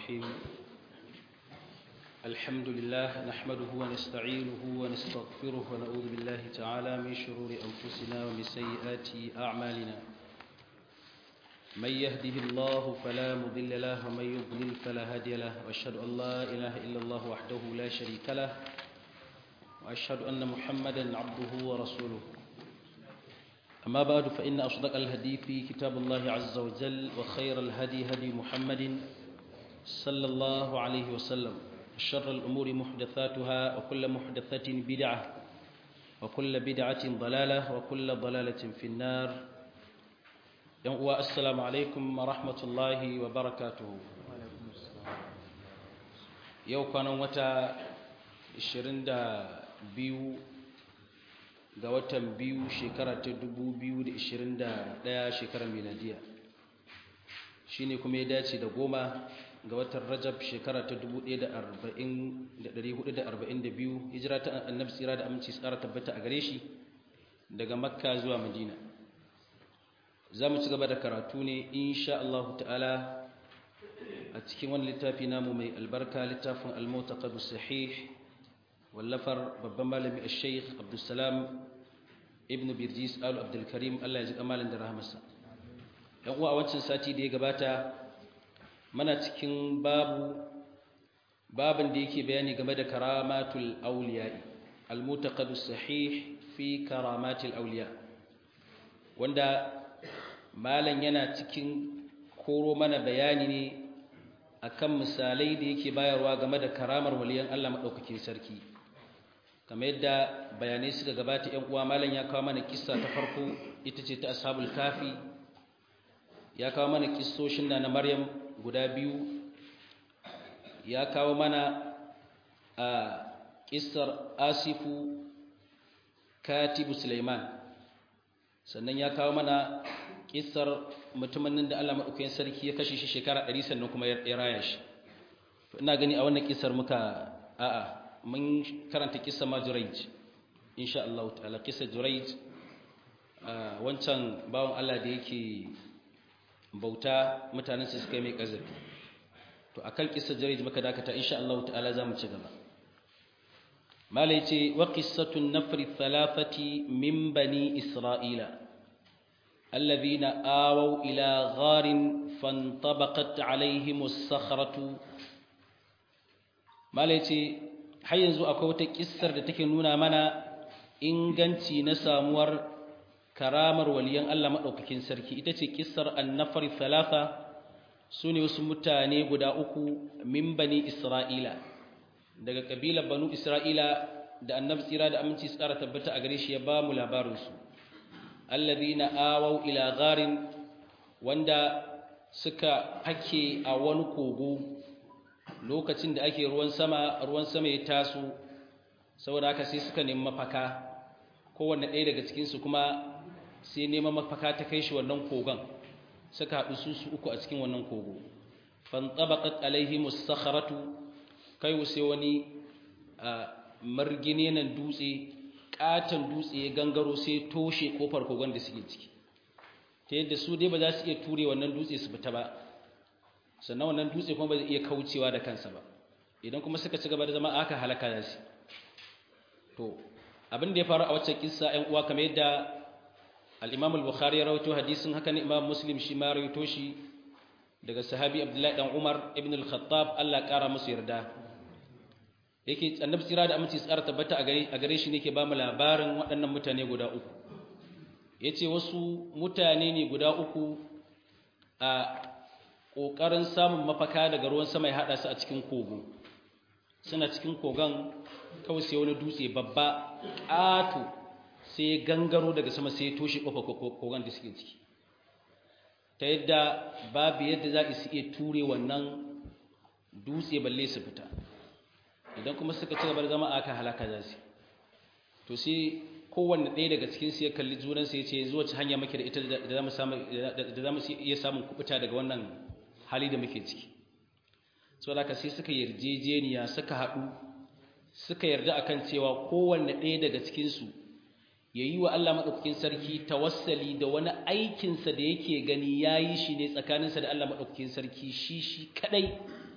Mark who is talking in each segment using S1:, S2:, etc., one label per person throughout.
S1: الرحيم الحمد لله نحمده ونستعينه ونستغفره ونعوذ بالله تعالى من شرور أنفسنا ومن سيئات أعمالنا من يهده الله فلا مضل له ومن يضلل فلا هادي له وأشهد أن لا إله إلا الله وحده لا شريك له وأشهد أن محمدا عبده ورسوله أما بعد فإن أصدق الحديث كتاب الله عز وجل وخير الهدي هدي محمد صلى الله عليه وسلم شر الأمور محدثاتها وكل محدثة بدعة وكل بدعة ضلالة وكل ضلالة في النار السلام عليكم ورحمة الله وبركاته يوم كان وتا 22 ga watan biyu shekara ta 2021 shekarar miladiya shine kuma ya dace da 10 ga watan Rajab shekara ta 1442 hijira ta annabi tsira da aminci tsara tabbata a gare shi daga Makka zuwa Madina zamu ci gaba da karatu ne insha Allah ta'ala a cikin wannan littafi namu mai albarka littafin al-Mu'taqad as-Sahih wallafar babban malami al-Sheikh Abdulsalam ibn Birjis Abdul Karim Allah ya ji kamalin da rahmarsa dan uwa a wancan sati da ya gabata mana cikin babin da yake bayani game da karamatul awliya al-Mu'taqad as-Sahih fi karamatil awliya wanda malam yana cikin koro mana bayani ne akan misalai da yake bayarwa game da karamar waliyan Allah madaukakin sarki kamar yadda bayanai suka gabata ƴan uwa malam ya kawo mana kissa ta farko ita ce ta ashabul kafi ya kawo mana kissoshin na Maryam guda biyu ya kawo mana a kissar Asifu katibu Sulaiman sannan ya kawo mana kissar mutumin da Allah madaukakin sarki ya kashe shi shekara 100 sannan kuma ya raya shi to ina gani a wannan kissar muka mun karanta kissa ma Jurayj insha Allah ta'ala kissa Jurayj wancan bawon Allah da yake bauta mutanen su suka yi mai kazafi to akan kissa Jurayj muka dakata insha Allah ta'ala zamu ci gaba mala yace wa qissatun nafri thalathati min bani isra'ila alladhina awaw ila gharin fantabaqat alaihim as-sakhratu mala yace har yanzu akwai wata kissar da take nuna mana inganci na samuwar karamar waliyan Allah madaukakin sarki ita ce kissar an-nafar thalatha sune wasu mutane guda uku min bani Isra'ila daga kabilar banu Isra'ila da annabi tsira da aminci tsara tabbata a gare shi ya ba mu labarin su alladhina awaw ila gharin wanda suka hake a wani kogo lokacin da ake ruwan sama ya taso saboda haka sai suka nemi mafaka kowanne ɗaya daga cikin su kuma sai neman mafaka ta kai shi wannan kogon suka haɗu su uku a cikin wannan kogo fantabaqat alaihimus sakharatu kai sai wani margine nan dutse katan dutse ya gangaro sai toshe kofar kogon da suke ciki ta yadda su dai ba za su iya ture wannan dutse su fita ba sannan wannan dutse kuma ba zai iya kaucewa da kansa ba idan kuma suka ci gaba da zama aka halaka da shi to abin da ya faru a wacce kissa ɗan uwa kamar yadda al-Imam al-Bukhari ya rawaito hadisin haka ne Imam Muslim shi ma rawaito shi daga sahabi Abdullahi dan Umar ibn al-Khattab Allah ƙara musu yarda yake annabi tsira da aminci tsara tabbata a gare shi ne ke ba mu labarin waɗannan mutane guda uku yace wasu mutane ne guda uku a ƙoƙarin samun mafaka daga ruwan sama ya haɗa su a cikin kogo suna cikin kogon kawai sai wani dutse babba ƙato sai ya gangaro daga sama sai ya toshe ƙofa kogon da suke ciki ta yadda babu yadda za su iya ture wannan dutse balle su fita idan kuma suka ci gaba da zama aka halaka za su to sai kowanne ɗaya daga cikinsu ya kalli junansa ya ce zuwa ci hanya muke da ita da za mu iya samun kubuta daga wannan hali da muke ciki so da sai suka yarjejeniya suka haɗu suka yarda akan cewa kowanne ɗaya daga cikinsu ya yi wa Allah maɗaukakin sarki tawassali da wani aikinsa da yake gani ya yi shi ne tsakaninsa da Allah maɗaukakin sarki shi kaɗai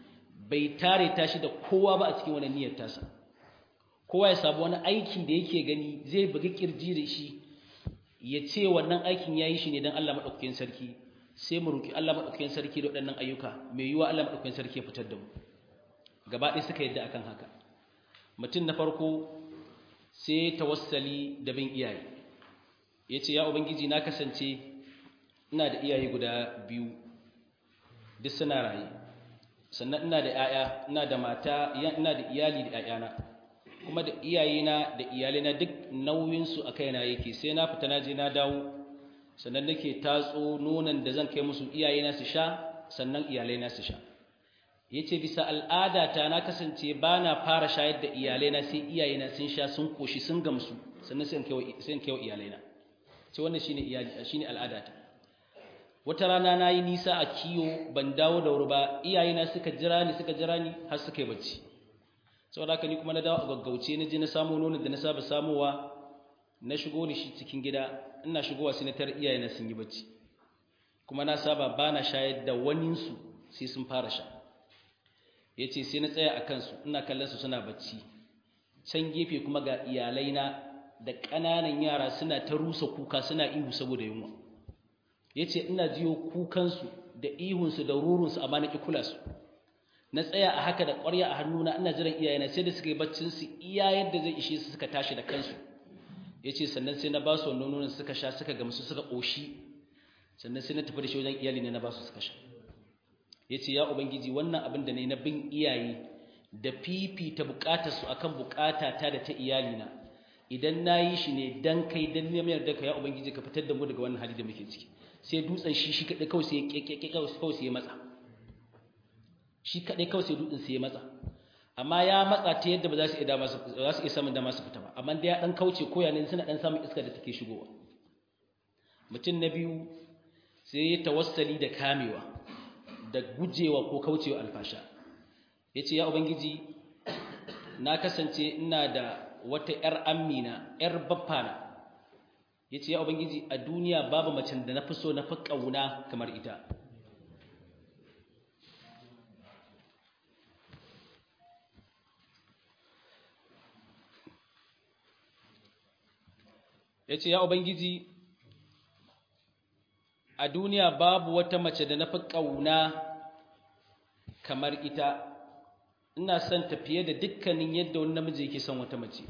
S1: bai tare tashi da kowa ba a cikin wannan niyyar tasa kowa ya sabu wani aiki da yake gani zai bugi kirji da shi ya ce wannan aikin yayi shi ne dan Allah madaukakin sarki sai mu roki Allah madaukakin sarki da waɗannan ayyuka mai yiwa Allah madaukakin sarki ya fitar da mu gaba ɗaya suka yadda akan haka mutum na farko sai tawassali da bin iyaye yace ya ubangiji na kasance ina da iyaye guda biyu duk suna raye sannan ina da ƴaƴa ina da mata ina da iyali da ƴaƴana kuma da iyayena da iyalaina duk nauyin su akai na yake sai na fita na je na dawo sannan nake tatso nonon da zan kai musu iyayena su sha sannan iyalaina su sha yace bisa al'adata na kasance bana fara shayar da iyalaina sai iyayena sun sha sun koshi sun gamsu sannan sai in kai wa iyalaina ce wannan shine al'adata wata rana nayi nisa a kiyo ban dawo da wuri ba iyayena suka jira ni har suka yi bacci saboda haka ni kuma na dawo a gaggauce na je na samu nonon da na saba samowa na shigo da shi cikin gida ina shigowa sai na tar iyayena sun yi bacci kuma na saba bana shayar da wanin su sai sun fara sha yace sai na tsaya akan su ina kallon su suna bacci can gefe kuma ga iyalaina da ƙananan yara suna ta rusa kuka suna ihu saboda yunwa yace ina jiyo kukan su da ihun su da rurun su amma na ki kula su na tsaya a haka da ƙwarya a hannuna ina jiran iyayena sai da suka yi baccin su iya yadda zai ishe su suka tashi da kansu yace sannan sai na ba su wannan nonon suka sha suka gamsu suka koshi sannan sai na tafi da shi wajen iyali na ba su suka sha yace ya ubangiji wannan abin da nayi na bin iyaye da fifita bukatar su akan bukatata da ta iyalina idan nayi shi ne dan kai dan neman yarda ka ya ubangiji ka fitar da mu daga wannan hali da muke ciki sai dutsen shi kadai kawai sai kawai sai ya matsa shi kadai kawai sai dutsen sai ya matsa amma ya matsa ta yadda ba za su iya samun dama su fita ba amma da ya dan kauce koya ne suna dan samun iska da take shigowa mutum na biyu sai ya tawassali da kamewa da gujewa ko kaucewa alfasha yace ya ubangiji na kasance ina da wata yar ammina yar baffana yace ya ubangiji a duniya babu macen da nafi so nafi kauna kamar ita yace ya ubangiji a duniya babu wata mace da nafi kauna kamar ita ina son ta fiye da dukkanin yadda wani namiji yake son wata mace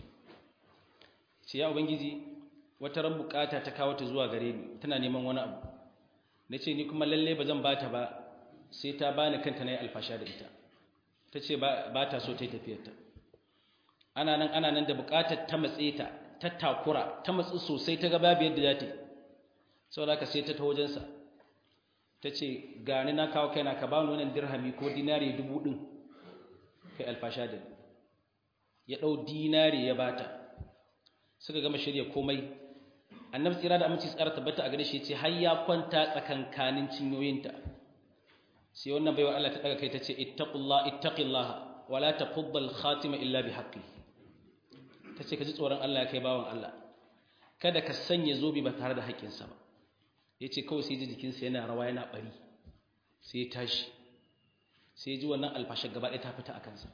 S1: ce ya ubangiji wata ran bukata ta kawo ta zuwa gare ni tana neman wani abu nace ni kuma lalle bazan bata ba sai ta bani kanta nayi alfasha da ita tace ba ta so ta yi tafiyarta ana nan da bukatar ta matse ta takura ta matsi sosai ta ga babu yadda za ta yi saboda ka sai ta wajensa ta ce gani na kawo kaina ka bani wannan dirhami ko dinari 1000 kai alfasha da ya dau dinari ya bata suka gama shirya komai annabi tsira da aminci tsara tabbata a gare shi yace har ya kwanta tsakankanin cinyoyinta sai wannan baiwa Allah ta daga kai ta ce ittaqillaha wala taqubbal khatima illa bihaqqi tace ka ji tsoron Allah ya kai bawan Allah kada ka sanya zobe ba tare da haƙƙinsa ba yace kawai sai ji jikinsa yana rawa yana bari sai ya tashi sai ji wannan alfashar gaba ɗaya ta fita a kansa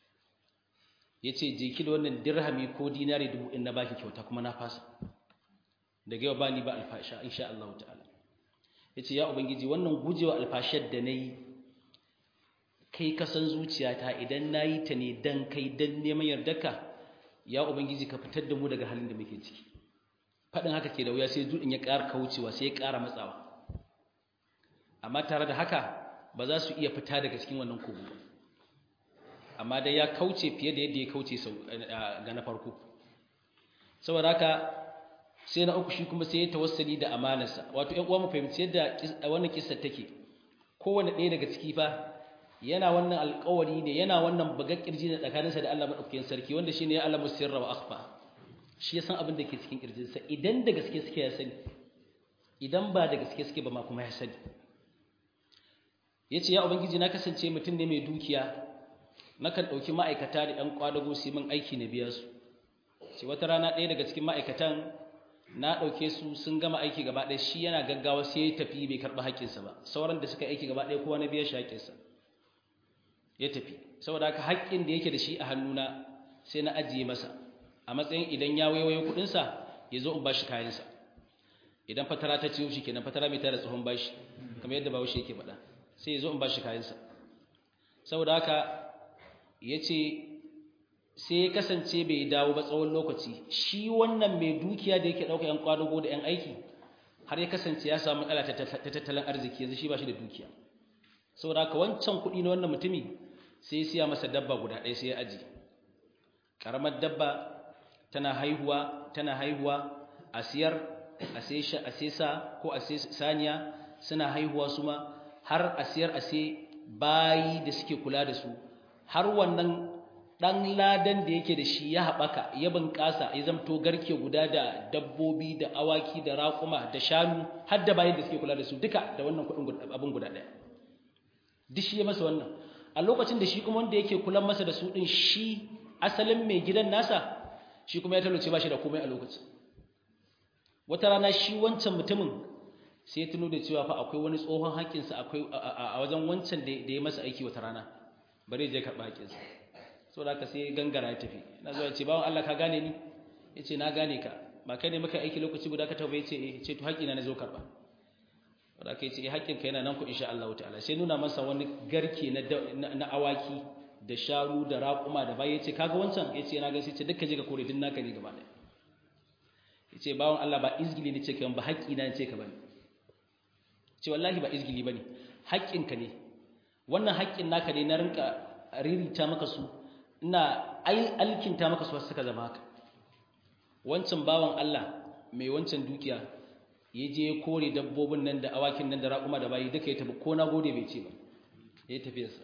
S1: yace je ki da wannan dirhami ko dinari 1000 na baki kyauta kuma na fasa daga yau ba ni ba alfasha insha Allah ta'ala yace ya ubangiji wannan gujewa alfashar da nayi kai ka san zuciyata idan nayi ta ne dan kai dan neman yardarka ya ubangiji ka fitar da mu daga halin da muke ciki fadin haka ke da wuya sai dudin ya ƙara kaucewa sai ya ƙara matsawa amma tare da haka ba za su iya fita daga cikin wannan kogo ba amma dai ya kauce fiye da yadda ya kauce ga na farko saboda haka sai na uku shi kuma sai ya tawassali da amanarsa wato ƴan uwa mu fahimci yadda wannan kissa take kowanne ɗaya daga ciki fa yana wannan alƙawari ne yana wannan bagar kirji ne tsakaninsa da Allah madaukakin sarki wanda shine ya alamu sirra wa akhfa shi ya san abin da ke cikin kirjinsa idan da gaske suke ya sani idan ba da gaske suke ba ma kuma ya sani yace ya ubangiji na kasance mutum ne mai dukiya nakan dauki ma'aikata da ɗan kwadago su min aiki na biya su sai wata rana ɗaya daga cikin ma'aikatan na dauke su sun gama aiki gaba ɗaya shi yana gaggawa sai ya tafi bai karɓi haƙƙinsa ba sauran da suka aiki gaba ɗaya kowa na biya shi haƙƙinsa ya tafi saboda haka haƙƙin da yake da shi a hannuna sai na ajiye masa a matsayin idan ya waiwayo kuɗinsa ya zo in bashi kayansa idan fatara ta ciyo shi kenan fatara mai tare da tsohon bashi kamar yadda bawo shi yake faɗa sai ya zo in bashi kayansa saboda haka ya ce sai ya kasance bai dawo ba tsawon lokaci shi wannan mai dukiya da yake ɗauka 'yan ƙwadago da 'yan aiki har ya kasance ya samu matsala ta tattalin arziki yanzu shi ba shi da dukiya saboda haka wancan kuɗi na wannan mutumi sai ya siya masa dabba guda ɗaya sai ya aji ƙaramar dabba tana haihuwa a siyar a sai sa ko a sai saniya suna haihuwa su ma har a siyar a sai bayi da suke kula da su har wannan ɗan ladan da yake da shi ya haɓaka ya bunƙasa ya zamto garke guda da dabbobi da awaki da raƙuma da shanu har da bayin da suke kula da su duka da wannan kuɗin abin guda ɗaya duk shi ya masa wannan a lokacin da shi kuma wanda yake kula masa da su ɗin shi asalin mai gidan nasa shi kuma ya talauce ba shi da komai a lokacin wata rana shi wancan mutumin sai ya tuno da cewa fa akwai wani tsohon haƙƙinsa akwai a wajen wancan da ya masa aiki wata rana bare je karɓa haƙƙinsa so da ka sai gangara ya tafi na zo ya ce bawan Allah ka gane ni ya ce na gane ka ba kai ne muka aiki lokaci guda ka tafi ya ce to haƙƙina na zo karɓa wadda ka yi ce haƙƙinka yana nan ku insha Allah ta'ala sai nuna masa wani garke na awaki da sharu da raƙuma da bayi ya ce kaga wancan ya ce na gan sai ce dukka je ka kore din naka ne gaba ɗaya ya ce bawan Allah ba izgili ne ce ka ba haƙƙina ne ce ka bane ce wallahi ba izgili bane haƙƙinka ne wannan haƙƙin naka ne na rinka ririta maka su ina alkinta maka su suka zama haka wancan bawan Allah mai wancan dukiya ya je ya kore dabbobin nan da awakin nan da raƙuma da bayi duka ya tafi ko na gode bai ce ba ya tafi yasa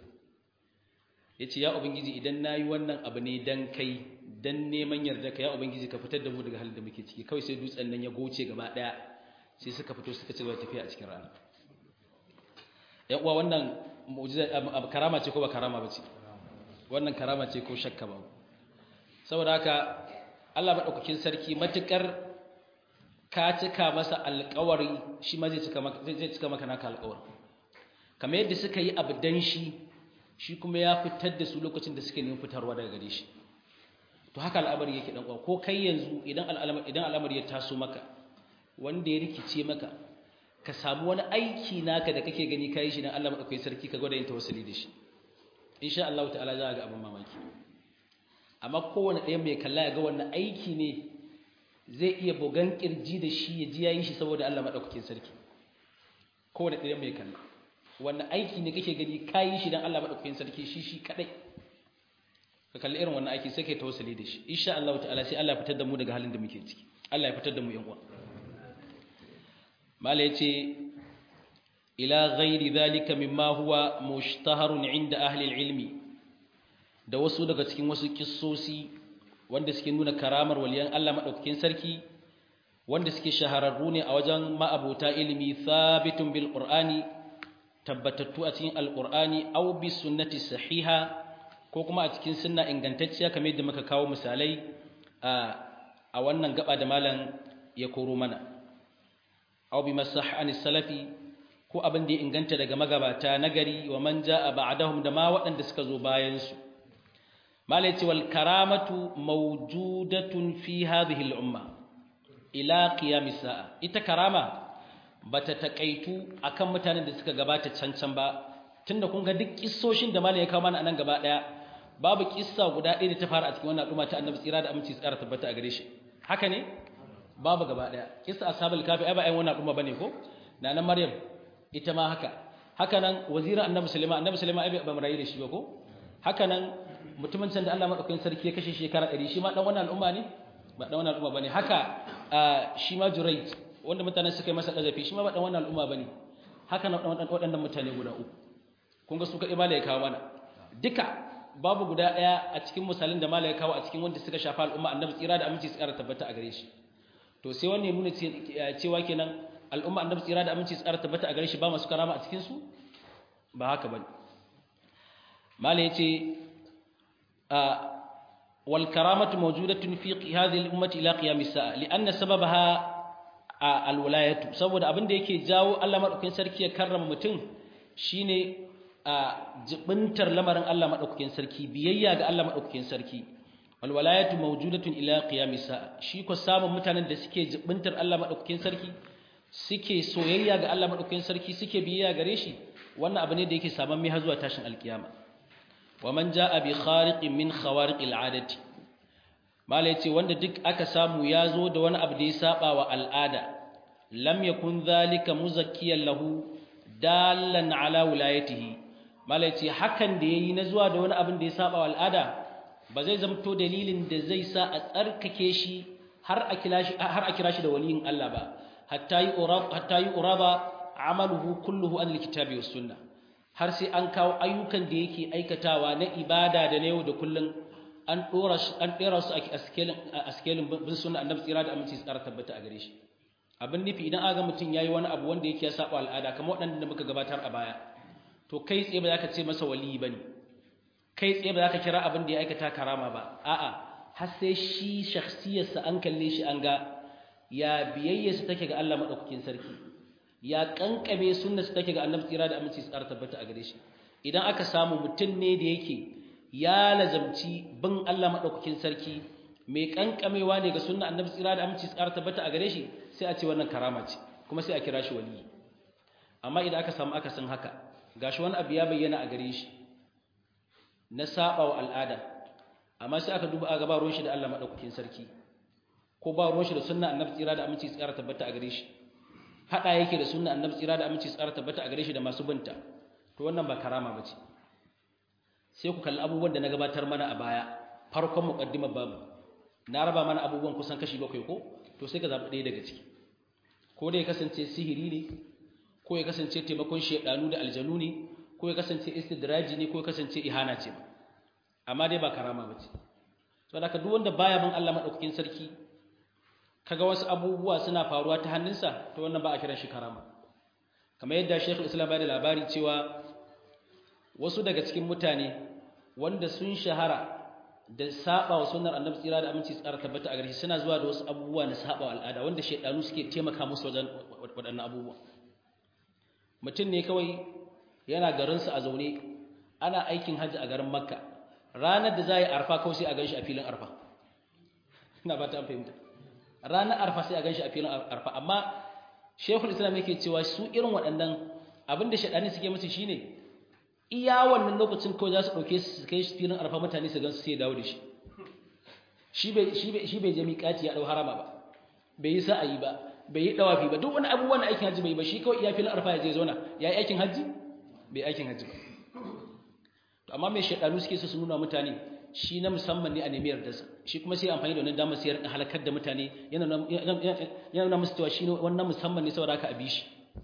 S1: ya ce ya ubangiji idan na yi wannan abu ne dan kai dan neman yarda ka ya ubangiji ka fitar da mu daga halin da muke ciki kawai sai dutsen nan ya goce gaba ɗaya sai suka fito suka ci gaba tafiya a cikin rana yan uwa wannan mu'jiza karama ce ko ba karama ba ce wannan karama ce ko shakka ba saboda haka Allah madaukakin sarki matukar ka cika masa alƙawari shi ma zai cika maka naka alƙawari kamar yadda suka yi abu dan shi kuma ya fitar da su lokacin da suke neman fitarwa daga gare shi to haka al'amari yake dan uwa ko kai yanzu idan al'amari ya taso maka wanda ya rikice maka ka samu wani aiki naka da kake gani kai shi dan Allah madaukakin sarki ka gwada yin tawassuli da shi insha Allah ta'ala za ga abin mamaki amma kowanne ɗayan mai kalla ya ga wannan aiki ne zai iya bugan kirji da shi ya ji yayin shi saboda Allah madaukakin sarki kowanne ɗayan mai kalla wannan aiki ne kake gani kai shi dan Allah madaukakin sarki shi kadai ka kalli irin wannan aiki sai kai tawassuli da shi insha Allah ta'ala sai Allah ya fitar da mu daga halin da muke ciki Allah ya fitar da mu yan uwa mala yace ila ghairi dhalika mimma huwa mushtaharun inda ahli ilmi da wasu daga cikin wasu kissosi wanda suke nuna karamar waliyan Allah madaukakin sarki wanda suke shahararru ne a wajen ma'abota ilimi thabitun bil qur'ani tabbatattu a cikin alqur'ani aw bi sunnati sahiha ko kuma a cikin sunna ingantacciya kamar yadda muka kawo misalai a wannan gaba da malam ya koro mana aw bi masah an salafi ko abin da ya inganta daga magabata nagari wa man jaa ba'dahum da ma waɗanda suka zo bayan su malai ce wal karamatu mawjudatun fi hadhihi al umma ila qiyam sa'a ita karama bata takaitu akan mutanen da suka gabata cancan ba tunda kun ga duk kissoshin da malai ya kawo mana anan gaba daya babu kissa guda ɗaya da ta fara a cikin wannan al'umma ta annabi tsira da aminci tsara tabbata a gare shi haka ne babu gaba daya kissa ashabul kafi ai ba ai wannan al'umma bane ko nana maryam ita ma haka nan wazirin annabi sulaiman ai ba mu rayu da shi ba ko haka nan mutumin can da Allah madaukakin sarki ya kashe shekara 100 shi ma dan wannan al'umma ne ba dan wannan al'umma bane haka shi ma Jurayj wanda mutanen suka yi masa kazafi shi ma ba dan wannan al'umma bane haka nan waɗannan mutane guda uku kun ga su kadai malai ya kawo mana duka babu guda daya a cikin misalin da malai ya kawo a cikin wanda suka shafa al'umma annabi tsira da aminci tsara tabbata a gare shi to sai wannan ya nuna cewa kenan al'umma annabi tsira da aminci tsara tabbata a gare shi ba masu karama a cikin su ba haka bane malai yace wal karamatu mawjudatun fi hadhihi al ummati ila qiyam as-sa'a li'anna sababaha al wilayatu saboda abinda yake jawo Allah madaukakin sarki ya karrama mutum shine jibintar lamarin Allah madaukakin sarki biyayya ga Allah madaukakin sarki wal walayatu mawjudatun ila qiyamis sa'a shi ko samun mutanen da suke jibintar Allah madaukakin sarki suke soyayya ga Allah madaukakin sarki suke biyayya gare shi wannan abu ne da yake saman mai har zuwa tashin alkiyama wa man jaa bi khariqin min khawariqil adati mala yace wanda duk aka samu ya zo da wani abu da ya saba wa al'ada lam yakun zalika muzakkiyan lahu dallan ala wilayatihi mala yace hakan da yayi na zuwa da wani abin da ya saba wa al'ada ba zai zamto dalilin da zai sa a tsarkake shi har a kira shi da waliyin Allah ba hatta yi uraba amaluhu kulluhu an likitabi was sunna har sai an kawo ayyukan da yake aikatawa na ibada da na yau da kullun an dora su a skelin bin sunna annabi tsira da aminci tsara tabbata a gare shi abin nufi idan aka ga mutum yayi wani abu wanda yake ya saba al'ada kamar waɗanda da muka gabatar a baya to kai tsaye ba za ka ce masa wali bane kai tsaye ba za ka kira abin da ya aikata karama ba a'a har sai shi shakhsiyarsa an kalle shi an ga ya biyayyarsa take ga Allah madaukakin sarki ya kankame sunnarsa take ga annabi tsira da aminci tsara tabbata a gare shi idan aka samu mutum ne da yake ya lazamci bin Allah madaukakin sarki mai kankamewa ne ga sunnar annabi tsira da aminci tsara tabbata a gare shi sai a ce wannan karama ce kuma sai a kira shi wali amma idan aka samu akasin haka gashi wani abu ya bayyana a gare shi na saba wa al'ada amma sai aka duba a gaba ruwan shi da Allah madaukakin sarki ko ba ruwan shi da sunnar annabi tsira da aminci tsara tabbata a gare shi hada yake da sunnar annabi tsira da aminci tsara tabbata a gare shi da masu binta to wannan ba karama bace sai ku kalli abubuwan da na gabatar mana a baya farkon muqaddimar babu na raba mana abubuwan kusan kashi 7 ko to sai ka zabi ɗaya daga ciki ko dai ya kasance sihiri ne ko ya kasance taimakon shedanu da aljanu ne ko ya kasance istidraji ne ko ya kasance ihana ce amma dai ba karama bace saboda ka duk wanda baya bin Allah madaukakin sarki kaga wasu abubuwa suna faruwa ta hannunsa to wannan ba a kiran shi karama kamar yadda Sheikh Islam ya da labari cewa wasu daga cikin mutane wanda sun shahara da saba wa sunnar Annabi tsira da aminci tsara tabbata a gare shi suna zuwa da wasu abubuwa na saba wa al'ada wanda shedanu suke taimaka musu wajen waɗannan abubuwa mutum ne kawai yana garinsa a zaune ana aikin hajji a garin Makka ranar da za a yi arfa kawai sai a ganshi a filin arfa ina ba ta fahimta ranar arfa sai a ganshi a filin arfa amma Sheikhul Islam yake cewa su irin waɗannan abinda shaɗani suke musu shine iya wannan lokacin kawai za su ɗauke su kai shi filin arfa mutane su gansu sai dawo da shi shi bai je miƙati ya ɗau harama ba bai yi sa'ayi ba bai yi ɗawafi ba duk wani abubuwan aikin hajji bai ba shi kawai iya filin arfa ya je zauna ya yi aikin hajji bai aikin hajji ba to amma mai shaɗanu suke so su nuna mutane shi na musamman ne a nemi yardarsa shi kuma sai amfani da wannan damar sai ya halakar da mutane yana musu cewa shi wannan musamman ne saboda haka a bi shi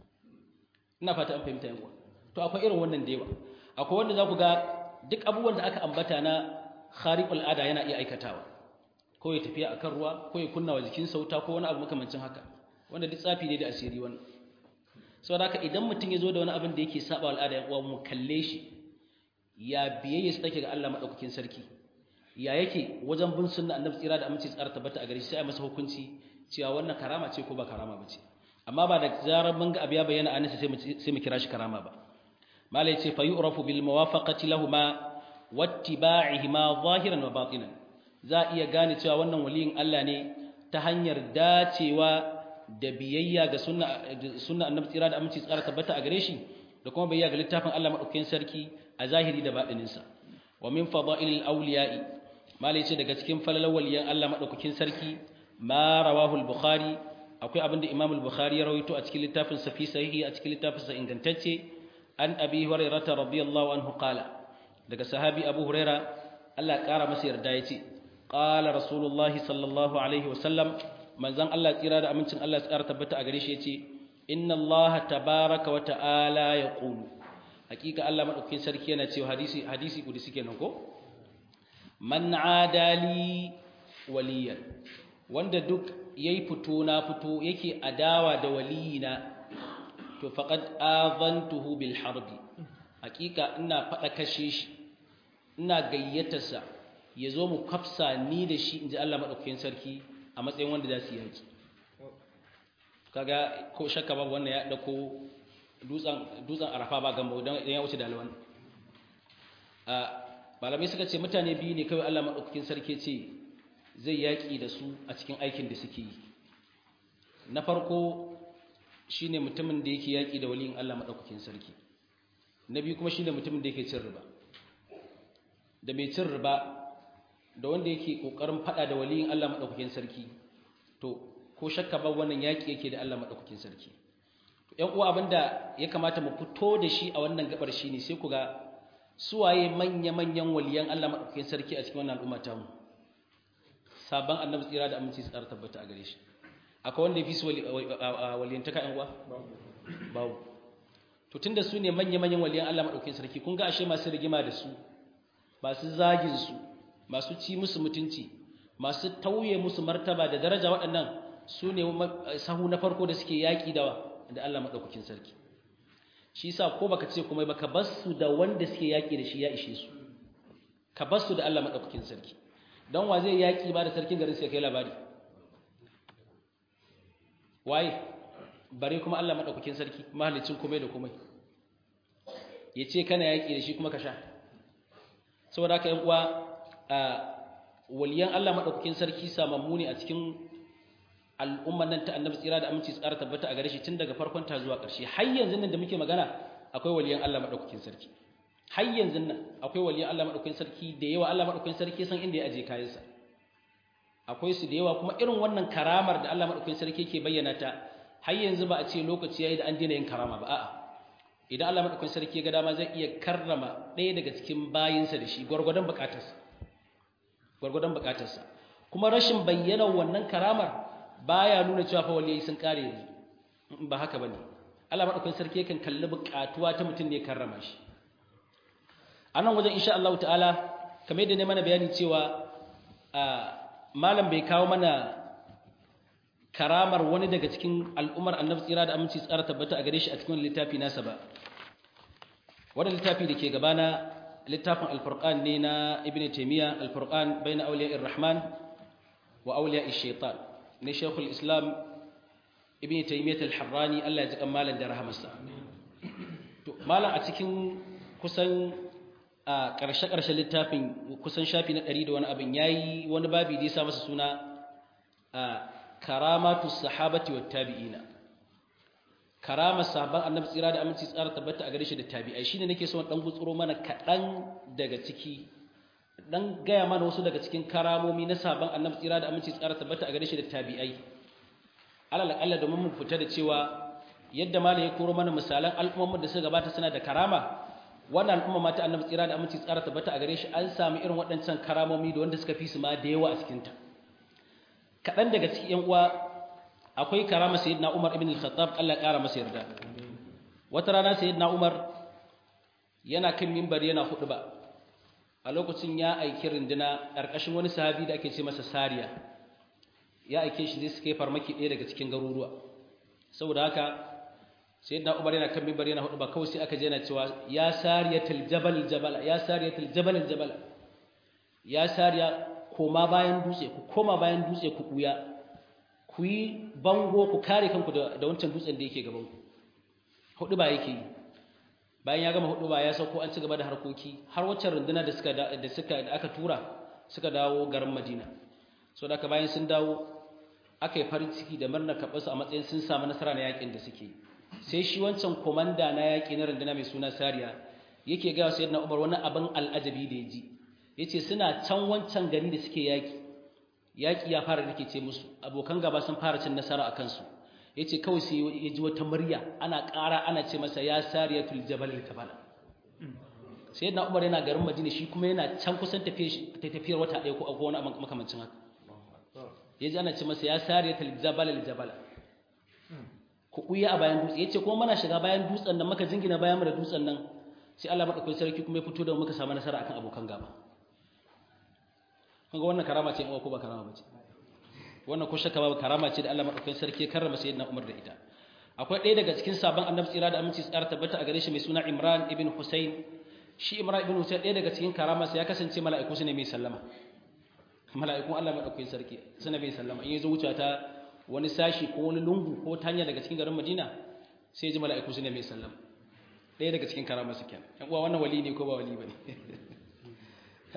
S1: ina fata an fahimta yankuwa to akwai irin wannan da yawa akwai wanda za ku ga duk abubuwan da aka ambata na khariqul ada yana iya aikatawa ko ya tafiya akan ruwa ko ya kunna wa jikin sauta ko wani abu makamancin haka wanda duk tsafi ne da asiri wannan saboda haka idan mutum ya zo da wani abin da yake saba al'ada ya uwa mu kalle shi ya biyayya su take ga Allah madaukakin sarki ya yake wajen bin sunna annabi tsira da aminci tsara tabbata a gare shi sai a masa hukunci cewa wannan karama ce ko ba karama bace amma ba da zarar mun ga abu ya bayyana annabi sai mu kira shi karama ba malai ce fa yu'rafu bil muwafaqati lahumu wattiba'ihima zahiran wa batinan za iya gane cewa wannan waliyin Allah ne ta hanyar dacewa da biyayya ga sunna annabi tsira da aminci tsara tabbata a gare shi da kuma biyayya ga littafin Allah madaukakin sarki a zahiri da batininsa wa min fada'ilil awliya'i malai ce daga cikin falalan waliyan Allah madaukakin sarki ma rawahu al-bukhari akwai abinda Imam al-Bukhari ya rawaito a cikin littafin sa fi sahihi a cikin littafin sa ingantacce an Abi Hurairah radiyallahu anhu qala daga sahabi Abu Hurairah Allah ya kara masa yarda yace qala rasulullahi sallallahu alaihi wasallam manzon Allah tsira da amincin Allah ya tsara tabbata a gare shi yace inna Allah tabaaraka wa ta'ala yaqulu hakika Allah madaukakin sarki yana cewa hadisi kudi suke nan ko man adali waliyan wanda duk yayi fito na fito yake adawa da waliyina to faqad azantuhu bil harbi hakika ina fada kashe shi ina gayyatarsa yazo mu kafsa ni da shi inji Allah madaukakin sarki a matsayin wanda za su yaki kaga ko shakka babu wannan ya dauko dutsen arafa ba gamba dan ya wuce da alwan malamai suka ce mutane biyu ne kawai Allah madaukakin sarki ce zai yaki da su a cikin aikin da suke yi na farko shine mutumin da yake yaki da waliyin Allah madaukakin sarki na biyu kuma shine mutumin da yake cin riba da mai cin riba da wanda yake kokarin fada da waliyin Allah madaukakin sarki to ko shakka ba wannan yaki yake da Allah madaukakin sarki to ƴan uwa abinda ya kamata mu fito da shi a wannan gabar shine sai ku ga suwaye manya-manyan waliyan Allah madaukakin sarki a cikin wannan al'umma ta mu sabon annabi tsira da aminci tsara tabbata a gare shi akwai wanda yafi su waliyantaka ƴan uwa babu to tunda su ne manya-manyan waliyan Allah madaukakin sarki kun ga ashe masu rigima da su masu zagin su masu ci musu mutunci masu tauye musu martaba da daraja waɗannan su ne sahu na farko da suke yaƙi da Allah maɗaukakin sarki shi yasa ko baka ce kuma baka bar su da wanda suke yaƙi da shi ya ishe su ka bar su da Allah maɗaukakin sarki don wa zai yaƙi ba da sarkin garin sai kai labari waye bare kuma Allah maɗaukakin sarki mahalicin komai da komai ya ce kana yaƙi da shi kuma ka sha saboda haka ‘yan uwa waliyan Allah maɗaukakin sarki samammu ne a cikin al'umman nan ta annabi tsira da aminci tsara tabbata a gare shi tun daga farkon ta zuwa ƙarshe har yanzu nan da muke magana akwai waliyan Allah maɗaukakin sarki har yanzu nan akwai waliyan Allah maɗaukakin sarki da yawa Allah maɗaukakin sarki san inda ya aje kayansa akwai su da yawa kuma irin wannan karamar da Allah maɗaukakin sarki ke bayyana ta har yanzu ba a ce lokaci yayi da an daina yin karama ba a'a idan Allah maɗaukakin sarki ya ga dama zai iya karrama ɗaya daga cikin bayinsa da shi gwargwadon bukatarsa kuma rashin bayyana wannan karamar baya nuna cewa fa waliyai sun kare yanzu ba haka bane Allah madaukakin sarki yakan kalli bukatuwa ta mutum ne karrama shi anan wajen insha Allah ta'ala kamar yadda ne mana bayani cewa malam bai kawo mana karamar wani daga cikin al'ummar annabi tsira da aminci tsara tabbata a gare shi a cikin littafi nasa ba wannan littafi da ke gabana littafin al-furqan ne na ibn taymiya al-furqan bayna awliya'ir rahman wa awliya'ish shaitan ne shaykhul islam ibn taymiya al-harrani Allah ya ji kamalan da rahamarsa to malam a cikin kusan karshe littafin kusan shafi na 100 da wani abin yayi wani babi da ya sa masa suna karamatus sahabati wat tabi'ina karamar sahabban annabi tsira da aminci tsara tabbata a gare shi da tabi'ai shine nake so dan gutsuro mana kadan daga ciki dan gaya mana wasu daga cikin karamomi na sahabban annabi tsira da aminci tsara tabbata a gare shi da tabi'ai alal akalla domin mu fita da cewa yadda malai ya koro mana misalan al'ummomin da suka gabata suna da karama wannan al'umma mata annabi tsira da aminci tsara tabbata a gare shi an samu irin waɗancan karamomi da wanda suka fi su ma da yawa a cikin ta kadan daga cikin yan uwa akwai karama sayyidina Umar ibn al-Khattab Allah ya kara masa yarda wata rana sayyidina Umar yana kan minbari yana huɗuba a lokacin ya aiki rinduna ƙarƙashin wani sahabi da ake ce masa Sariya ya aike shi zai suke farmaki ɗaya daga cikin garuruwa saboda haka sayyidina Umar yana kan minbari yana huɗuba kawai sai aka je yana cewa ya Sariyatul jabal jabal ya Sariyatul jabal jabal ya Sariya koma bayan dutse ku koma bayan dutse ku kuya ku yi bango ku kare kanku da wancan dutsen da yake gaban ku hudu ba yake yi bayan ya gama hudu ba ya sauko an ci gaba da harkoki har waccan runduna da aka tura suka dawo garin Madina so da bayan sun dawo aka yi farin ciki da murnar kaɓarsu a matsayin sun samu nasara na yakin da suke sai shi wancan komanda na yaki na runduna mai suna Sariya yake ga sayyidina Umar wani abin al'ajabi da ya ji yace suna can wancan gari da suke yaki ya fara rikice musu abokan gaba sun fara cin nasara akan su yace kawai sai ya ji wata murya ana ƙara ana ce masa ya Sariyatul jabal kabala sayyidina Umar yana garin Madina shi kuma yana can kusan tafiyar wata ɗaya ko wani makamancin haka yaji ana ce masa ya Sariyatul jabal ku kuya a bayan dutse yace kuma muna shiga bayan dutsen nan maka jingina bayan mu da dutsen nan sai Allah madaukakin sarki kuma ya fito da muka samu nasara akan abokan gaba kunga wannan karama ce ko ba karama bace wannan ko shakka ba karama ce da Allah madaukakin sarki ya karrama sayyidina Umar da ita akwai ɗaya daga cikin sabon annabi tsira da aminci tsara tabbata a gare shi mai suna Imran ibn Husayn shi Imran ibn Husayn ɗaya daga cikin karama sai ya kasance mala'iku su ne mai sallama mala'ikun Allah madaukakin sarki su ne mai sallama in yazo wuce ta wani sashi ko wani lungu ko tanya daga cikin garin Madina sai ya ji mala'iku su ne mai sallama ɗaya daga cikin karama su kenan ɗan uwa wannan wali ne ko ba wali bane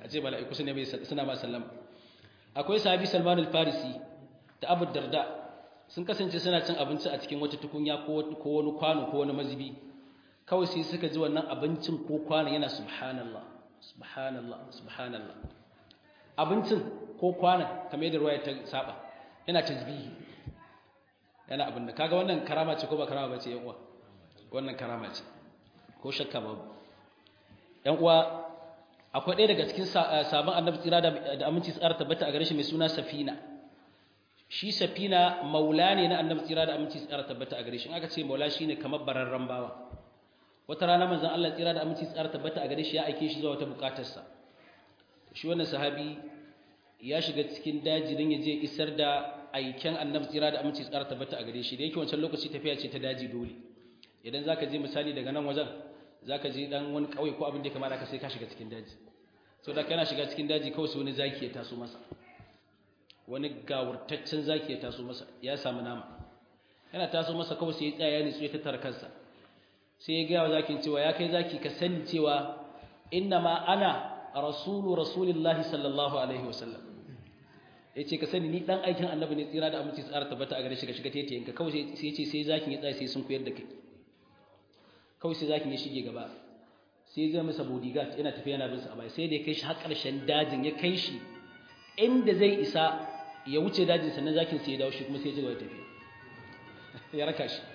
S1: a ce mala'iku suna ma sallama akwai sahabi Salman al-Farisi da Abu Darda sun kasance suna cin abinci a cikin wata tukunya ko wani kwano ko wani mazubi kawai sai suka ji wannan abincin ko kwanon yana subhanallah subhanallah subhanallah abincin ko kwanon kamar yadda ruwaya ta saba yana tasbihi yana abin da kaga wannan karama ce ko ba karama bace yan uwa wannan karama ce ko shakka babu yan uwa akwai ɗaya daga cikin sabon annabi tsira da aminci tsara tabbata a gare shi mai suna Safina shi Safina maula ne na annabi tsira da aminci tsara tabbata a gare shi in aka ce maula shine kamar bararran bawa wata rana manzon Allah tsira da aminci tsara tabbata a gare shi ya aike shi zuwa wata bukatarsa shi wannan sahabi ya shiga cikin daji don ya je isar da aiken annabi tsira da aminci tsara tabbata a gare shi da yake wancan lokaci tafiya ce ta daji dole idan zaka je misali daga nan wajen zaka je dan wani kauye ko abin da ya kamata ka sai ka shiga cikin daji so da kana shiga cikin daji kawai sai wani zaki ya taso masa wani gawurtaccen zaki ya taso masa ya samu nama yana taso masa kawai sai ya tsaya ne sai ya tattara kansa sai ya ga wa zakin cewa ya kai zaki ka sani cewa inna ma ana rasulillahi sallallahu alaihi wasallam yace ka sani ni dan aikin annabi ne tsira da aminci tsara tabbata a gare shi ka shiga taitayenka kawai sai yace sai zakin ya tsaya sai sun koyar da kai kawai sai zakin ya shige gaba sai ya masa bodyguard yana tafiya yana bin sa a baya sai da ya kai shi har ƙarshen dajin ya kai shi inda zai isa ya wuce dajin sannan zakin sai ya dawo shi kuma sai ya ci gaba da tafiya ya raka shi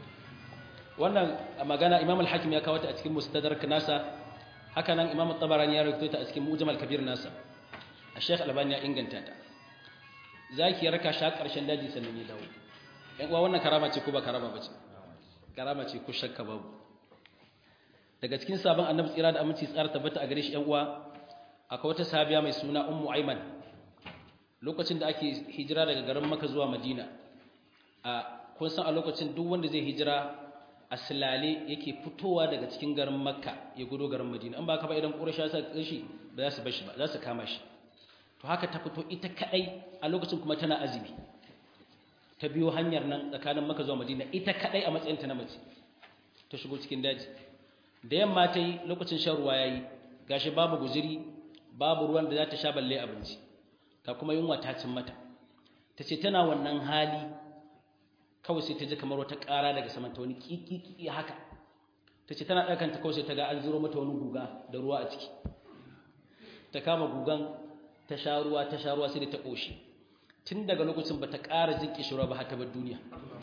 S1: wannan magana Imam al-Hakim ya kawo ta a cikin Mustadrak nasa haka nan Imam at-Tabarani ya rawaito ta a cikin Mujam al-Kabir nasa Sheikh Al-Albani ya inganta ta zaki ya raka shi har ƙarshen daji sannan ya dawo ɗan uwa wannan karama ce ko ba karama bace karama ce ko shakka babu daga cikin sabon annabi tsira da aminci tsara tabbata a gare shi ɗan uwa akwai wata sahabiya mai suna Ummu Aiman lokacin da ake hijira daga garin Makka zuwa Madina kun san a lokacin duk wanda zai hijira a silale yake fitowa daga cikin garin Makka ya gudo garin Madina in ba ka ba idan Quraysh sa kashi ba za su bar shi ba za su kama shi to haka ta fito ita kadai a lokacin kuma tana azumi ta biyo hanyar nan tsakanin Makka zuwa Madina ita kadai a matsayin ta na mace ta shigo cikin daji da yamma ta yi lokacin shan ruwa yayi gashi babu guzuri babu ruwan da za ta sha balle abinci ta kuma yunwa ta cin mata tace tana wannan hali kawai sai ta ji kamar wata ƙara daga saman ta wani kiki haka tace tana ɗakan ta kawai sai ta ga an zuro mata wani guga da ruwa a ciki ta kama gugan ta sha ruwa sai da ta ƙoshi tun daga lokacin ba ta ƙara jin kishirwa ba har ta bar duniya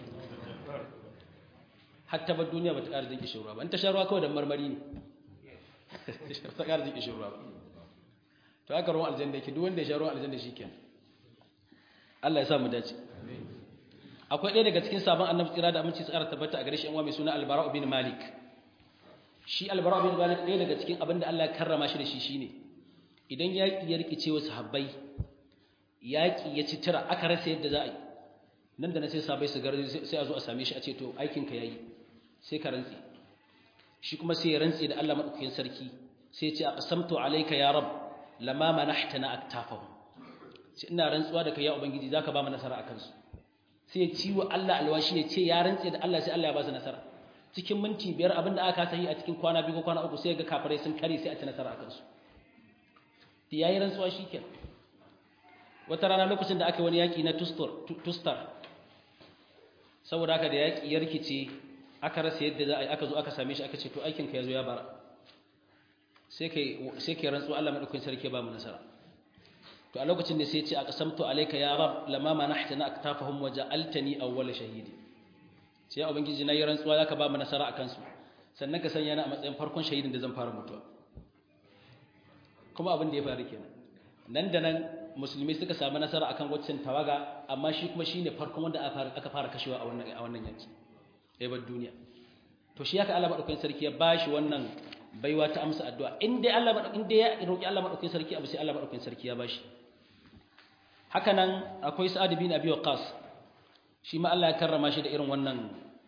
S1: ba ta ƙara jin kishirwa ba in ta sha ruwa kawai da marmari ne ta ƙara jin kishirwa ba to haka ruwan aljanna yake duk wanda ya sha ruwan aljanna shikenan Allah ya sa mu dace akwai ɗaya daga cikin sabon annabi tsira da aminci tsara tabbata a gare shi mai suna Al-Bara' bin Malik shi Al-Bara' bin Malik ɗaya daga cikin abin da Allah ya karrama shi da shi shine idan yaƙi ya rikice wa sahabbai yaƙi ya ci tira aka rasa yadda za a yi nan da na sai sahabbai su garzi sai a zo a same shi a ce to aikin ka yayi sai ka rantsi shi kuma sai ya rantsi da Allah madaukakin sarki sai ya ce aqsamtu alayka ya rab lama manahtana aktafahu sai ina rantsuwa da kai ya ubangiji zaka ba mu nasara akan su sai ya ci wa Allah alwashi ya ce ya rantse da Allah sai Allah ya ba su nasara cikin minti 5 abinda aka kasa yi a cikin kwana 2 ko kwana 3 sai ga kafirai sun kare sai a ci nasara akan su yayi rantsuwa shikenan wata rana lokacin da aka yi wani yaki na tustar saboda haka da yaki ya rikice aka rasa yadda za a yi aka zo aka same shi aka ce to aikin ka yazo ya bara sai kai rantsuwa Allah madaukakin sarki ba mu nasara to a lokacin da sai ya ce aqsamtu alayka ya rab lama manahtana aktafahum wa ja'altani awwal shahidi sai ya ubangiji na yi rantsuwa zaka ba mu nasara akan su sannan ka sanya ni a matsayin farkon shahidin da zan fara mutuwa kuma abin da ya faru kenan nan da nan musulmi suka samu nasara akan waccan tawaga amma shi kuma shine farkon wanda aka fara kashewa a wannan yanki sai bar duniya to shi haka Allah madaukakin sarki ya bashi wannan baiwa ta amsa addu'a in dai ya roki Allah madaukakin sarki abu sai Allah madaukakin sarki ya bashi haka nan akwai Sa'ad bin Abi Waqqas shi ma Allah ya karrama shi da irin wannan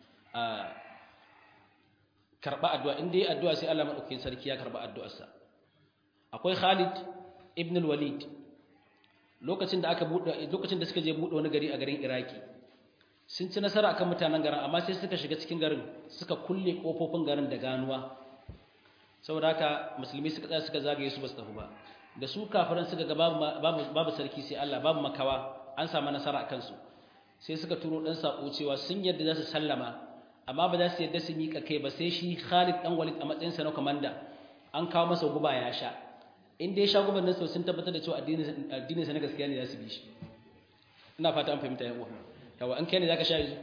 S1: karba addu'a in dai addu'a sai Allah madaukakin sarki ya karba addu'arsa akwai Khalid ibn al-Walid lokacin da suka je bude wani gari a garin Iraki sun ci nasara akan mutanen garin amma sai suka shiga cikin garin suka kulle kofofin garin da ganuwa saboda haka musulmi suka tsaya suka zagaye su ba su tafi ba da su kafiran suka ga babu sarki sai Allah, babu makawa, an samu nasara a kansu, sai suka turo dan sako cewa sun yadda za su sallama, amma ba za su yadda su mika kai ba sai shi Khalid dan Walid a matsayin sa na komanda an kawo masa guba ya sha. In dai sha guban nan sun tabbatar da cewa addinin sa na gaskiya ne za su bi shi. Ina fata an fahimta yan uwa. Yawa an kai ne zaka sha yanzu.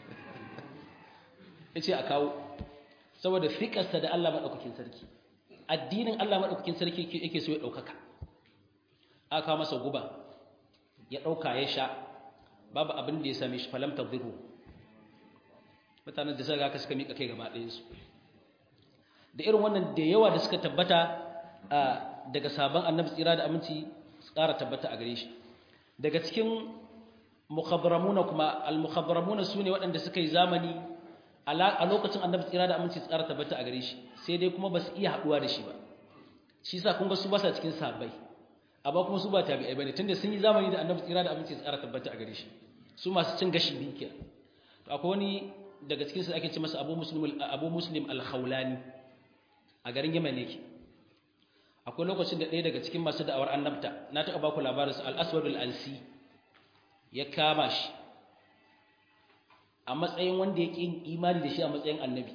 S1: Yace a kawo saboda fikarsa da Allah madaukakin sarki. Addinin Allah madaukakin sarki yake so ya daukaka. Aka kawo masa guba ya dauka ya sha, babu abin da ya same shi, falam tadhiru. Mutanen da suka ga suka mika kai gaba ɗayan su. Da irin wannan da yawa da suka tabbata daga sabon Annabi tsira da aminci tsara tabbata a gare shi. Daga cikin mukhabbaramuna kuma al-mukhabbaramuna sune waɗanda suka yi zamani a lokacin Annabi tsira da aminci tsara tabbata a gare shi, sai dai kuma ba su iya haɗuwa da shi ba. Shi yasa kun ga su ba sa cikin sahabbai, amma kuma su ba tabi'ai bane, tunda sun yi zamani da Annabi tsira da aminci tsara tabbata a gare shi. Su masu cin gashi biyu kenan. To akwai wani daga cikin su ake ce masa Abu Muslim al-Khawlani a garin Yemen yake. Akwai lokacin da ɗaya daga cikin masu da'awar annabta, na taɓa ba ku labarin su, al-Aswad al-Ansi ya kama shi a matsayin wanda ya ƙin imani da shi a matsayin annabi.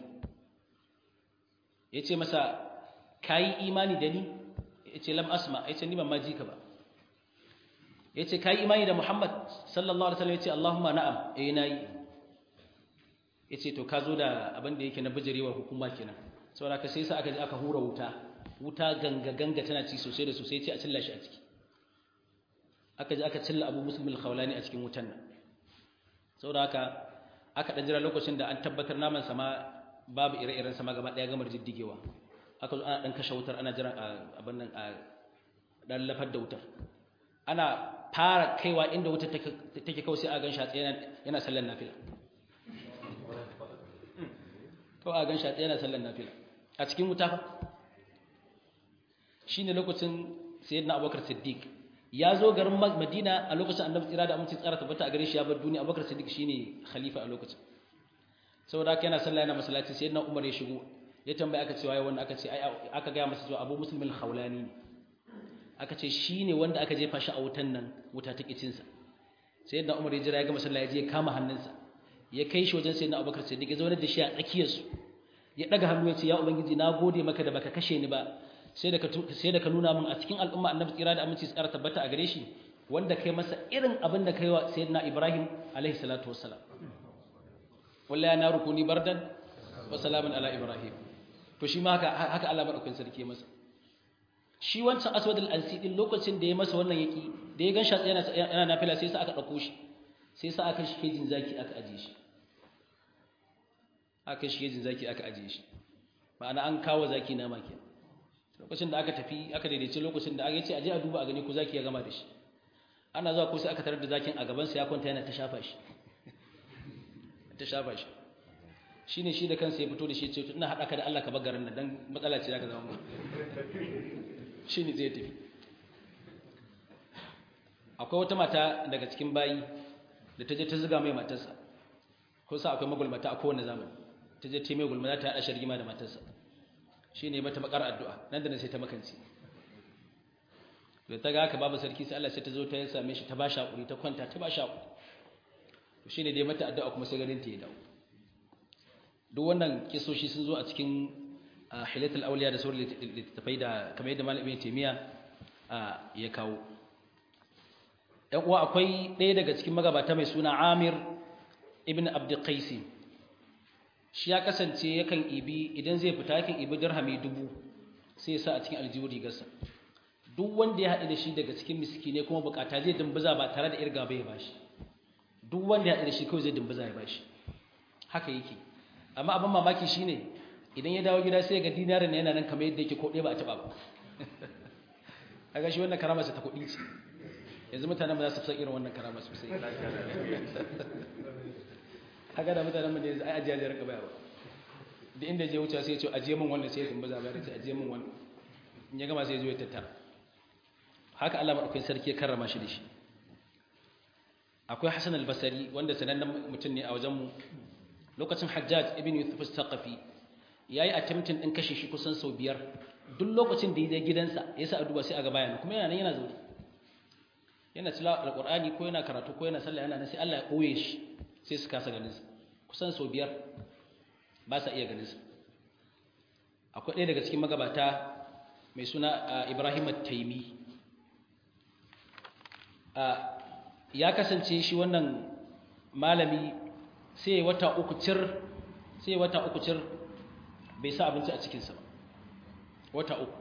S1: Ya ce masa, ka yi imani da ni? Ya ce, lam asma. Ya ce, ni ban ma ji ka ba. Ya ce, ka yi imani da Muhammad sallallahu alaihi wasallam? Ya ce, Allahumma na'am. Na yi. Ya ce, to ka zo da abin da yake na bijirewa hukuma kenan. Saboda ka sai sa aka je aka hura wuta ganga tana ci sosai da sosai, ce a cilla shi a ciki. Aka je aka cilla Abu Muslim al-Khawlani a cikin wutan nan. Saboda haka aka dan jira lokacin da an tabbatar naman sama babu ire-iren sama gaba daya gamar jiddigewa. Aka zo ana dan kashe wutar, ana jira abin nan a dan lafar da wutar. Ana fara kaiwa inda wutar take kawai sai a gan shi yana sallar nafila. Kawai a gan shi yana sallar nafila a cikin wuta fa. Shine lokacin sayyidina Abubakar Siddiq ya zo garin Madina a lokacin Annabi tsira da aminci tsara tabbata a gare shi ya bar duniya. Abubakar Siddiq shine khalifa a lokacin. Saboda haka yana sallah yana masallaci, sayyidina Umar ya shigo ya tambaye aka ce waye wannan, aka ce ai aka ga masa cewa Abu Muslim al-Khawlani ne. Aka ce shine wanda aka jefa shi a wutan nan, wuta ta kicin sa. Sayyidina Umar ya jira ya ga masallaci ya kama hannunsa ya kai shi wajen sayyidina Abubakar Siddiq ya zauna da shi a tsakiyar su. Ya daga hannu ya ce, ya ubangiji na gode maka da baka kashe ni ba, sai da ka nuna min a cikin al'umma Annabi tsira da aminci tsara tabbata a gare shi wanda kai masa irin abin da kai wa sayyidina Ibrahim alaihi salatu wassalam. Wallahi na rukuni bardan wa salamun ala Ibrahim. To shi ma haka Allah madaukakin sarki ya masa. Shi wancan Aswad al-Ansi din lokacin da ya masa wannan yaki, da ya gan shi yana nafila, sai sa aka dauko shi, sai sa aka shi kejin zaki aka aje shi. Aka shi kejin zaki aka aje shi. Ma'ana an kawo zaki na maki. Lokacin da aka tafi aka daidaice lokacin da aka yace aje a duba a gani ko zaki ya gama da shi. Ana zuwa ko sai aka tarar da zakin a gaban sa ya kwanta yana ta shafa shi. Ta shafa shi. Shine shi da kansa ya fito da shi ya ce ina hada ka da Allah ka bar garin nan dan matsala ce zaka zama mu. Shine zai tafi. Akwai wata mata daga cikin bayi da ta je ta zuga mai matarsa. Ko sa akwai magulmata a kowane zamani. Ta je ta mai gulmata ta hada shargima da matarsa. Shi ne mata bakar addu'a nan da nan sai ta makanci. Da ta ga haka babu sarki sai Allah sai ta zo ta same shi ta ba shi hakuri, ta kwanta ta ba shi hakuri. To shine dai mata addu'a kuma sai garin ta ya dawo. Duk wannan kisoshi sun zo a cikin Hilatul Awliya da sauran littattafai da kamar yadda Malam Ibn Taymiyyah ya kawo. Ɗan uwa akwai ɗaya daga cikin magabata mai suna Amir ibn Abd Qais. Shi ya kasance yakan ibi idan zai fita yakan ibi dirhami 1000 sai ya sa a cikin aljihu rigarsa. Duk wanda ya haɗu da shi daga cikin miskine kuma bukata zai dumbuza ba tare da irga ba ya bashi. Duk wanda ya haɗu da shi kawai zai dumbuza ya bashi. Haka yake. Amma abin mamaki shine idan ya dawo gida sai ga dinarin ne yana nan kamar yadda yake ko ɗaya ba a taɓa ba. Kaga shi wannan karama ta kuɗi ce. Yanzu mutanen ba za su san irin wannan karama sosai. Haka da mutanen mu da yanzu ai ajiya da ranka baya ba. Da inda je wuce sai ya ce ajiye min wannan sai ya dumbuza bayar sai ajiye min wannan. In ya gama sai ya zo ya tattara. Haka Allah madaukakin sarki ya karrama shi da shi. Akwai Hassan al-Basri wanda sanannen mutum ne a wajen mu. Lokacin Hajjaj ibn Yusuf al-Thaqafi yayi attempting din kashe shi kusan sau 5 duk lokacin da ya je gidansa ya sa a duba sai a ga bayan kuma yana nan yana zaune yana tilawa alqur'ani ko yana karatu ko yana sallah yana nan sai Allah ya koye shi sai su kasa ganin sa kusan sau 5 ba sa iya ganin sa akwai ɗaya daga cikin magabata mai suna Ibrahim at-Taymi ya kasance shi wannan malami sai wata uku cir bai sa abinci a cikinsa ba wata uku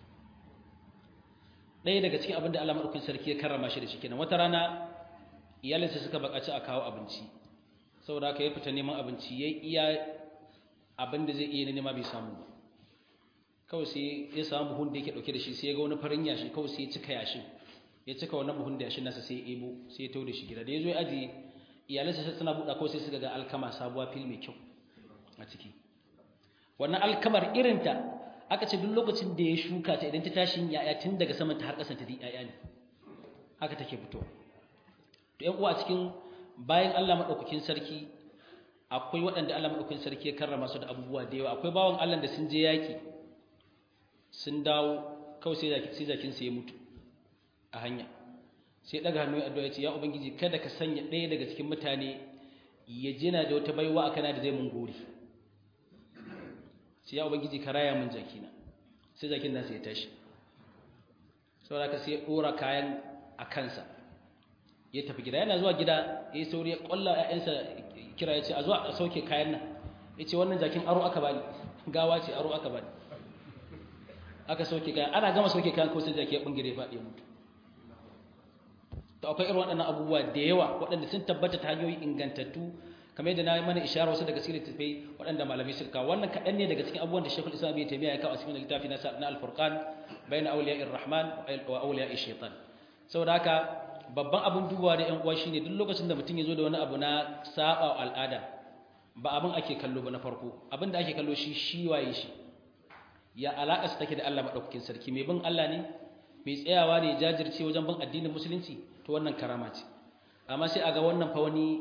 S1: ɗaya daga cikin abin da Allah maɗaukin sarki ya karrama shi da shi kenan wata rana iyalinsa suka buƙaci a kawo abinci saboda haka ya fita neman abinci ya iya abin da zai iya nema bai samu ba kawai sai ya samu buhun da yake ɗauke da shi sai ya ga wani farin yashi kawai sai ya cika yashin ya cika wannan buhun da yashin nasa sai ya ebo sai ya tau da shi gida da ya zo ya ajiye iyalansa suna buɗa kawai sai suka ga alkama sabuwa fil mai kyau a ciki wannan alkamar irinta aka ce duk lokacin da ya shuka ta idan ta tashi yaya tun daga saman ta har ƙasan ta yaya ne haka take fito to ƴan uwa a cikin bayan Allah madaukakin sarki akwai waɗanda Allah madaukakin sarki ya karrama su da abubuwa da yawa akwai bawan Allah da sun je yaki sun dawo kawai sai zakin sa ya mutu a hanya sai daga hannu ya addu'a ya ce ya ubangiji kada ka sanya ɗaya daga cikin mutane ya jina da wata baiwa akana da zai mun gori sai ya ubangiji ka raya mun jakina sai jakin nasa ya tashi saboda ka sai ya dora kayan a kansa ya tafi gida yana zuwa gida ya yi sauri ya kwalla ƴaƴansa kira ya ce a zuwa a sauke kayan nan ya ce wannan jakin aro aka bani gawa ce aro aka bani aka sauke kayan ana gama sauke kayan ko sai jaki ya bungire faɗi ya mutu to akwai irin waɗannan abubuwa da yawa waɗanda sun tabbata ta hanyoyi ingantattu kamar yadda na yi mana isharar wasu daga cikin littattafai waɗanda malamai suka kawo wannan kaɗan ne daga cikin abubuwan da Sheikhul Islam Ibn Taymiyyah ya kawo a cikin littafi na Al-Furqan bayna awliya'ir Rahman wa awliya'ish shaitan saboda haka babban abin dubawa da ƴan uwa shine duk lokacin da mutum ya zo da wani abu na saba al'ada ba abin ake kallo ba na farko abin da ake kallo shi waye shi ya alaƙa su take da Allah madaukakin sarki mai bin Allah ne mai tsayawa ne jajirce wajen bin addinin musulunci to wannan karama ce amma sai a ga wannan fa wani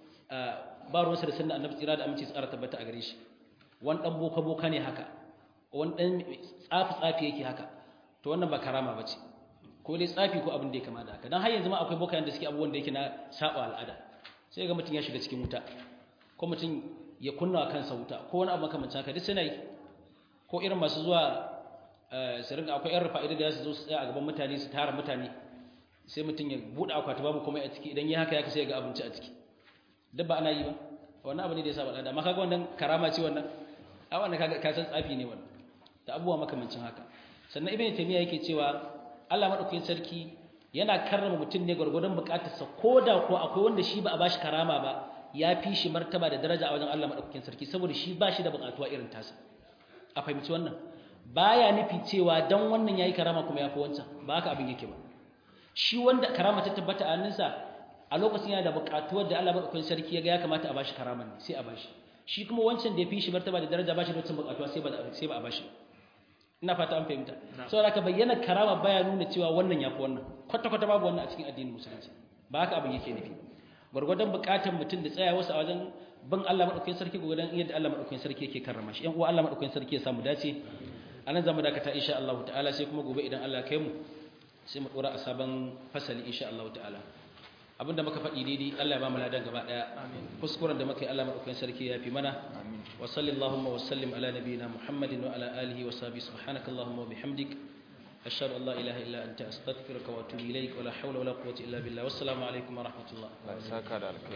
S1: ba ruwansa da sunna annabi tsira da aminci tsara tabbata a gare shi wani dan boka ne haka wani dan tsafi yake haka to wannan ba karama bace ko dai tsafi ko abin da ya kama da haka dan har yanzu ma akwai bokayen da suke abubuwan da yake na saba al'ada sai ga mutum ya shiga cikin wuta ko mutum ya kunna kansa wuta ko wani abu makamancin haka duk suna yi ko irin masu zuwa su rinka akwai yan rufa'ida da su zo su tsaya a gaban mutane su tara mutane sai mutum ya buɗe akwati babu komai a ciki idan ya haka ya sai ga abinci a ciki duk ba ana yi ba wannan abu ne da ya saba al'ada amma kaga wannan karama ce wannan a wannan kaga ka san tsafi ne wannan da abubuwa makamancin haka sannan ibn taymiya yake cewa Allah madaukakin sarki yana karrama mutum ne gurgurdan bukatarsa koda ko akwai wanda shi ba a bashi karama ba ya fi shi martaba da daraja a wajen Allah madaukakin sarki saboda shi ba shi da bukatuwa irin tasa a fahimci wannan baya nufi cewa dan wannan yayi karama kuma yafi wancan ba haka abin yake ba shi wanda karama ta tabbata a hannunsa a lokacin yana da buƙatuwar da Allah madaukakin sarki ya ga ya kamata a bashi karaman ne sai a bashi shi kuma wancan da ya fi shi martaba da daraja bashi da wancan buƙatuwa sai ba a bashi ina fata an fahimta saboda ka bayyana karama baya nuna cewa wannan yafi wannan kwata kwata babu wannan a cikin addinin musulunci ba haka abin yake nufi gurgurdan buƙatar mutum da tsaya wasu a wajen bin Allah madaukakin sarki gurgurdan yadda Allah madaukakin sarki yake karrama shi ƴan uwa Allah madaukakin sarki ya samu dace anan zamu dakata insha Allah ta'ala sai kuma gobe idan Allah ya kai mu sai mu dora a sabon fasali insha Allah ta'ala abinda muka faɗi daidai Allah ya ba mu ladan gaba daya kuskuren da muka yi Allah madaukakin sarki ya fi mana wa sallallahu wa sallim ala nabiyyina Muhammadin wa ala alihi wa sahbihi subhanakallahumma wa bihamdik ashhadu an la ilaha illa anta astaghfiruka wa atubu ilaik wa la hawla wa la quwwata illa billah wassalamu alaikum wa rahmatullah